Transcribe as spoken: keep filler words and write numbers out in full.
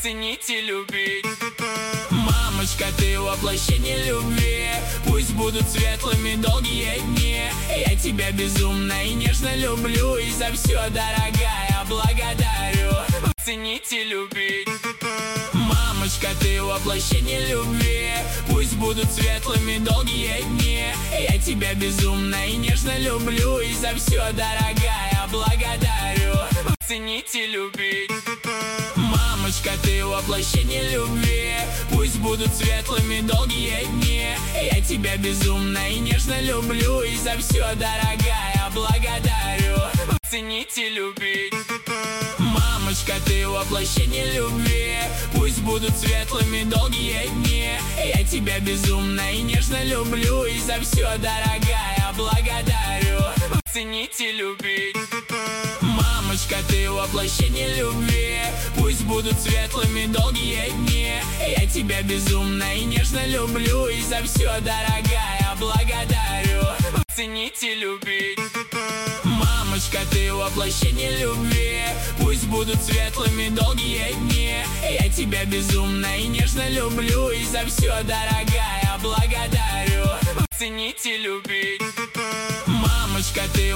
Ценить и любить. Мамочка, ты воплощение любви. Пусть будут светлыми долгие дни. Я тебя безумно и нежно люблю, и за все, дорогая, благодарю. Ценить и любить. Мамочка, ты воплощение любви. Пусть будут светлыми долгие дни. Я тебя безумно и нежно люблю, и за все, дорогая, благодарю. Ценить и любить. Мамочка, ты воплощение любви. Пусть будут светлыми долгие дни. Я тебя безумно и нежно люблю, и за все, дорогая, благодарю. Ценить и любить. Мамочка, ты воплощение любви. Пусть будут светлыми долгие дни. Я тебя безумно и нежно люблю, и за все, дорогая, благодарю. Ценить и любить. Мамочка, ты воплощение любви. Пусть будут светлыми долгие дни. Я тебя безумно и нежно люблю, и за все, дорогая, благодарю. Ценить и любить. Мамочка, ты воплощение любви. Пусть будут светлыми долгие дни. Я тебя безумно и нежно люблю, и за все, дорогая, благодарю. Ценить и любить. Мамочка, ты